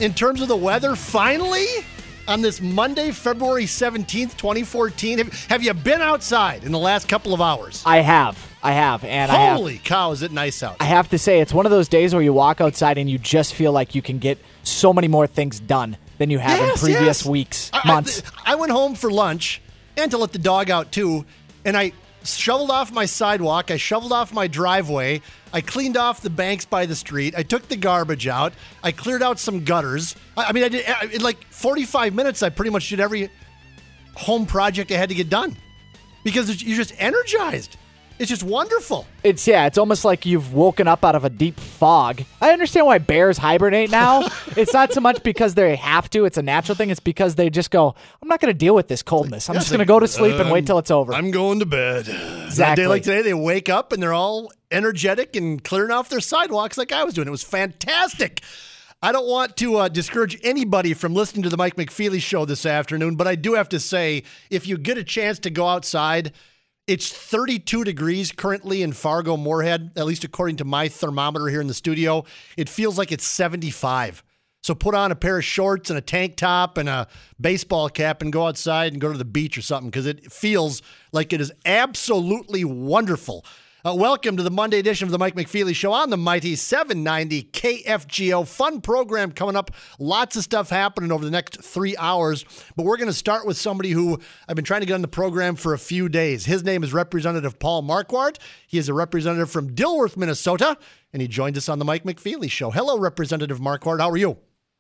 in terms of the weather, finally, on this Monday, February 17th, 2014. Have you been outside in the last couple of hours? I have. And Holy cow, is it nice out? I have to say, it's one of those days where you walk outside and you just feel like you can get so many more things done than you have in previous weeks, months. I went home for lunch and to let the dog out too, and I shoveled off my sidewalk. I shoveled off my driveway. I cleaned off the banks by the street. I took the garbage out. I cleared out some gutters. I did in like 45 minutes. I pretty much did every home project I had to get done because you're just energized. It's just wonderful. It's almost like you've woken up out of a deep fog. I understand why bears hibernate now. It's not so much because they have to. It's a natural thing. It's because they just go, I'm not going to deal with this coldness. I'm just going to go to sleep and wait till it's over. I'm going to bed. Exactly. On a day like today, they wake up and they're all energetic and clearing off their sidewalks like I was doing. It was fantastic. I don't want to discourage anybody from listening to the Mike McFeely Show this afternoon, but I do have to say, if you get a chance to go outside, it's 32 degrees currently in Fargo-Moorhead, at least according to my thermometer here in the studio. It feels like it's 75. So put on a pair of shorts and a tank top and a baseball cap and go outside and go to the beach or something because it feels like it is absolutely wonderful. Welcome to the Monday edition of the Mike McFeely Show on the mighty 790 KFGO. Fun program coming up. Lots of stuff happening over the next 3 hours. But we're going to start with somebody who I've been trying to get on the program for a few days. His name is Representative Paul Marquardt. He is a representative from Dilworth, Minnesota, and he joined us on the Mike McFeely Show. Hello, Representative Marquardt. How are you?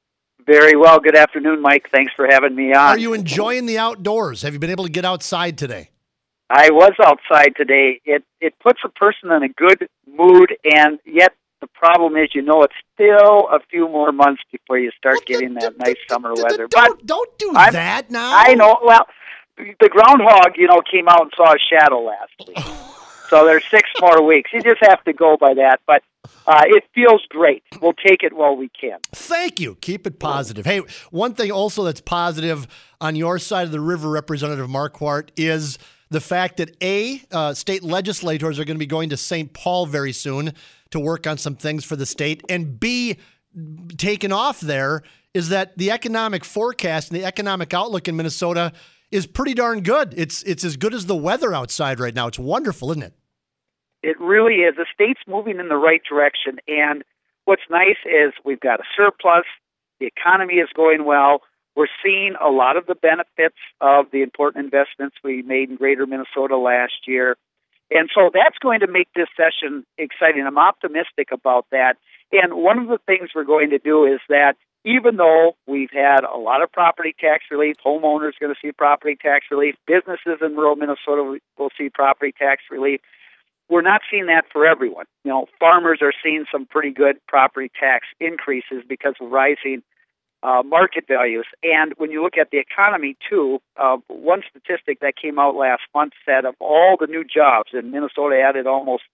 Very well. Good afternoon, Mike. Thanks for having me on. Are you enjoying the outdoors? Have you been able to get outside today? I was outside today. It puts a person in a good mood, and yet the problem is, it's still a few more months before you start getting that nice summer weather. Don't do that now. I know. Well, the groundhog, came out and saw a shadow last week. So there's 6 more weeks. You just have to go by that. But it feels great. We'll take it while we can. Thank you. Keep it positive. Hey, one thing also that's positive on your side of the river, Representative Marquardt, is the fact that state legislators are going to be going to St. Paul very soon to work on some things for the state, and B, taken off there is that the economic forecast and the economic outlook in Minnesota is pretty darn good. It's as good as the weather outside right now. It's wonderful, isn't it? It really is. The state's moving in the right direction, and what's nice is we've got a surplus. The economy is going well. We're seeing a lot of the benefits of the important investments we made in Greater Minnesota last year. And so that's going to make this session exciting. I'm optimistic about that. And one of the things we're going to do is that even though we've had a lot of property tax relief, homeowners are going to see property tax relief, businesses in rural Minnesota will see property tax relief, we're not seeing that for everyone. Farmers are seeing some pretty good property tax increases because of rising market values. And when you look at the economy, too, one statistic that came out last month said of all the new jobs, and Minnesota added almost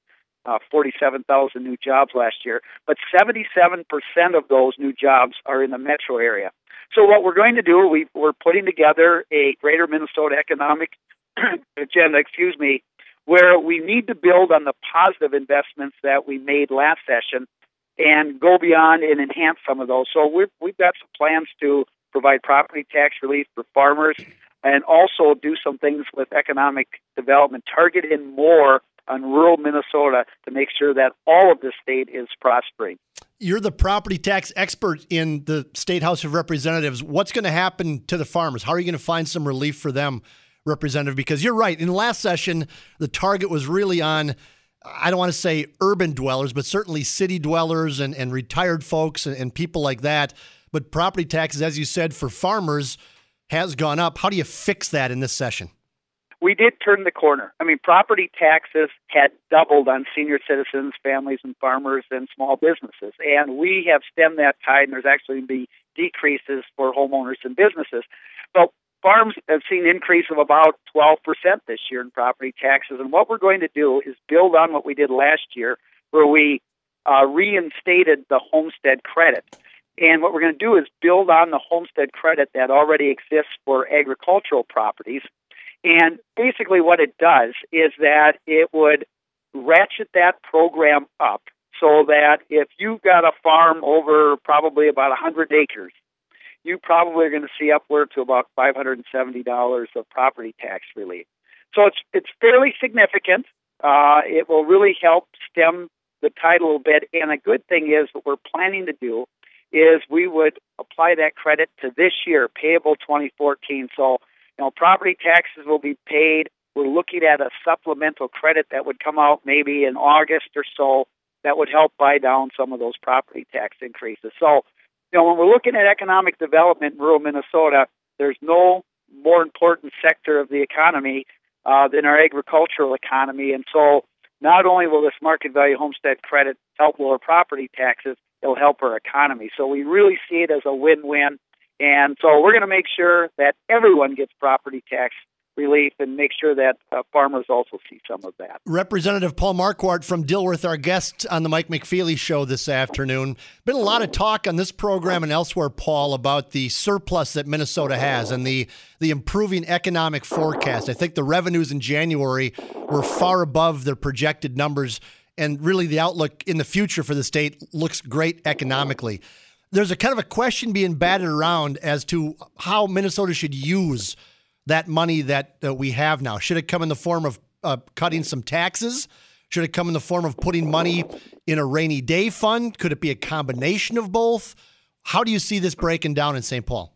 47,000 new jobs last year, but 77% of those new jobs are in the metro area. So what we're going to do, we're putting together a Greater Minnesota economic agenda, where we need to build on the positive investments that we made last session and go beyond and enhance some of those. So we've got some plans to provide property tax relief for farmers and also do some things with economic development, targeting more on rural Minnesota to make sure that all of the state is prospering. You're the property tax expert in the State House of Representatives. What's going to happen to the farmers? How are you going to find some relief for them, Representative? Because you're right. In the last session, the target was really on, I don't want to say urban dwellers, but certainly city dwellers and retired folks and people like that. But property taxes, as you said, for farmers has gone up. How do you fix that in this session? We did turn the corner. Property taxes had doubled on senior citizens, families, and farmers and small businesses. And we have stemmed that tide, and there's actually going to be decreases for homeowners and businesses. But farms have seen an increase of about 12% this year in property taxes. And what we're going to do is build on what we did last year, where we reinstated the homestead credit. And what we're going to do is build on the homestead credit that already exists for agricultural properties. And basically what it does is that it would ratchet that program up so that if you've got a farm over probably about 100 acres, you probably are going to see upward to about $570 of property tax relief. So it's fairly significant. It will really help stem the tide a little bit. And a good thing is what we're planning to do is we would apply that credit to this year, payable 2014. So, property taxes will be paid. We're looking at a supplemental credit that would come out maybe in August or so that would help buy down some of those property tax increases. So, when we're looking at economic development in rural Minnesota, there's no more important sector of the economy than our agricultural economy. And so not only will this market value homestead credit help lower property taxes, it'll help our economy. So we really see it as a win-win. And so we're going to make sure that everyone gets property tax relief and make sure that farmers also see some of that. Representative Paul Marquardt from Dilworth, our guest on the Mike McFeely Show this afternoon. Been a lot of talk on this program and elsewhere, Paul, about the surplus that Minnesota has and the improving economic forecast. I think the revenues in January were far above their projected numbers, and really the outlook in the future for the state looks great economically. There's a kind of a question being batted around as to how Minnesota should use that money that we have now. Should it come in the form of cutting some taxes? Should it come in the form of putting money in a rainy day fund? Could it be a combination of both? How do you see this breaking down in St. Paul?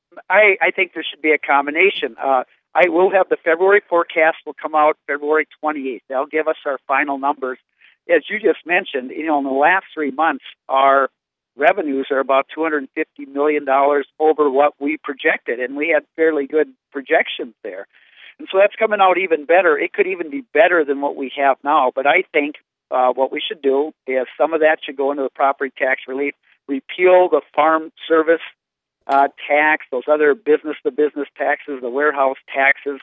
I think there should be a combination. I will have the February forecast will come out February 28th. They'll give us our final numbers. As you just mentioned, in the last 3 months, our revenues are about $250 million over what we projected, and we had fairly good projections there. And so that's coming out even better. It could even be better than what we have now. But I think what we should do is some of that should go into the property tax relief, repeal the farm service tax, those other business-to-business taxes, the warehouse taxes.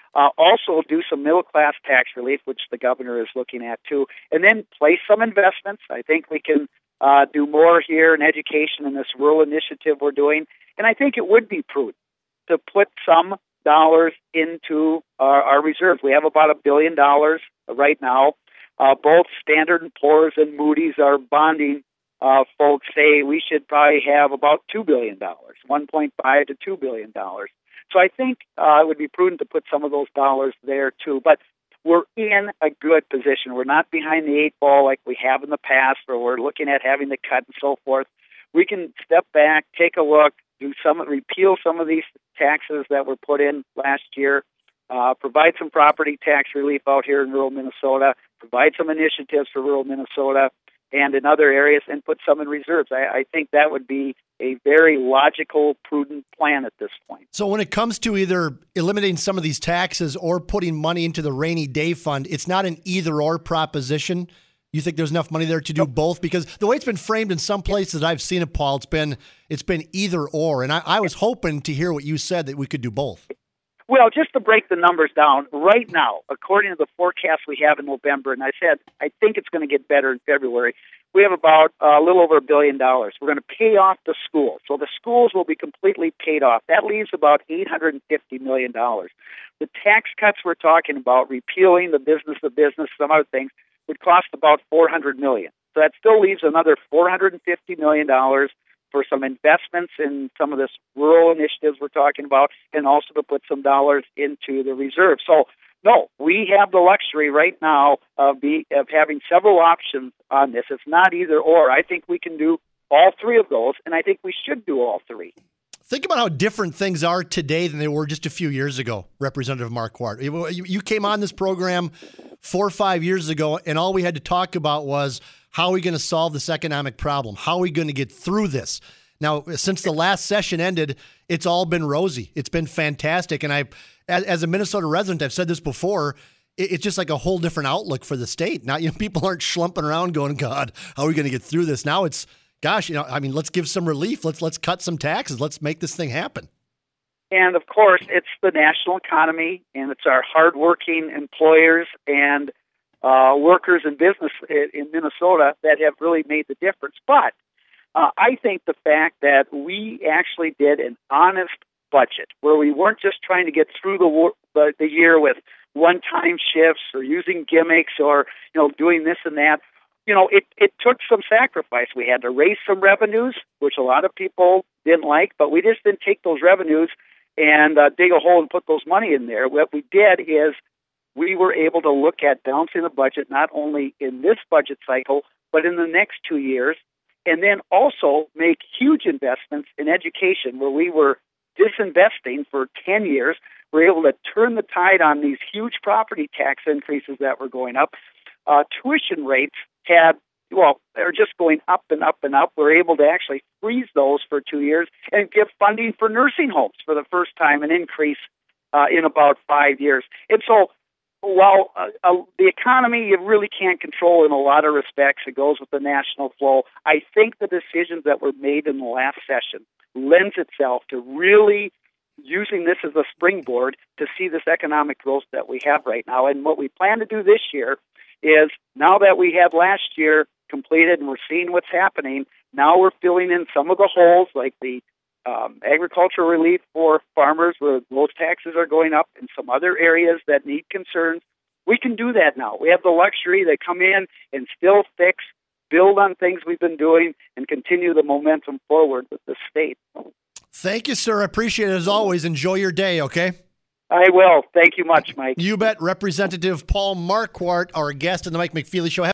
Also do some middle-class tax relief, which the governor is looking at too, and then place some investments. I think we can do more here in education in this rural initiative we're doing. And I think it would be prudent to put some dollars into our reserves. We have about $1 billion right now. Both Standard & Poor's and Moody's, our bonding folks, say we should probably have about $2 billion, $1.5 to $2 billion. So I think it would be prudent to put some of those dollars there too. But we're in a good position. We're not behind the 8 ball like we have in the past, where we're looking at having to cut and so forth. We can step back, take a look, repeal some of these taxes that were put in last year, provide some property tax relief out here in rural Minnesota, provide some initiatives for rural Minnesota and in other areas, and put some in reserves. I think that would be a very logical, prudent plan at this point. So when it comes to either eliminating some of these taxes or putting money into the rainy day fund, it's not an either-or proposition? You think there's enough money there to do both? Because the way it's been framed in some places I've seen it, Paul, it's been either or. And I was hoping to hear what you said, that we could do both. Well, just to break the numbers down, right now, according to the forecast we have in November, and I said I think it's going to get better in February, we have about a little over $1 billion. We're going to pay off the schools. So the schools will be completely paid off. That leaves about $850 million. The tax cuts we're talking about, repealing the business-to-business, some other things, would cost about $400 million. So that still leaves another $450 million for some investments in some of this rural initiatives we're talking about, and also to put some dollars into the reserve. So, no, we have the luxury right now of having several options on this. It's not either or. I think we can do all three of those, and I think we should do all three. Think about how different things are today than they were just a few years ago, Representative Marquardt. You came on this program 4 or 5 years ago, and all we had to talk about was, how are we going to solve this economic problem? How are we going to get through this? Now, since the last session ended, it's all been rosy. It's been fantastic. And as a Minnesota resident, I've said this before, it's just like a whole different outlook for the state. Now, people aren't schlumping around going, God, how are we going to get through this? Now it's, gosh, let's give some relief. Let's cut some taxes. Let's make this thing happen. And, of course, it's the national economy, and it's our hardworking employers and workers in business in Minnesota that have really made the difference. But I think the fact that we actually did an honest budget, where we weren't just trying to get through the year with one-time shifts or using gimmicks or doing this and that. it took some sacrifice. We had to raise some revenues, which a lot of people didn't like, but we just didn't take those revenues and dig a hole and put those money in there. What we did is we were able to look at balancing the budget not only in this budget cycle, but in the next 2 years, and then also make huge investments in education where we were disinvesting for 10 years. We're able to turn the tide on these huge property tax increases that were going up. Tuition rates they're just going up and up and up. We're able to actually freeze those for 2 years and give funding for nursing homes for the first time, an increase in about 5 years. And so while the economy you really can't control in a lot of respects, it goes with the national flow, I think the decisions that were made in the last session lends itself to really using this as a springboard to see this economic growth that we have right now. And what we plan to do this year is, now that we had last year completed and we're seeing what's happening, now we're filling in some of the holes, like the agricultural relief for farmers where those taxes are going up, and some other areas that need concerns. We can do that now. We have the luxury to come in and still fix, build on things we've been doing, and continue the momentum forward with the state. Thank you, sir. I appreciate it as always. Enjoy your day, okay? I will. Thank you much, Mike. You bet. Representative Paul Marquardt, our guest on the Mike McFeely Show.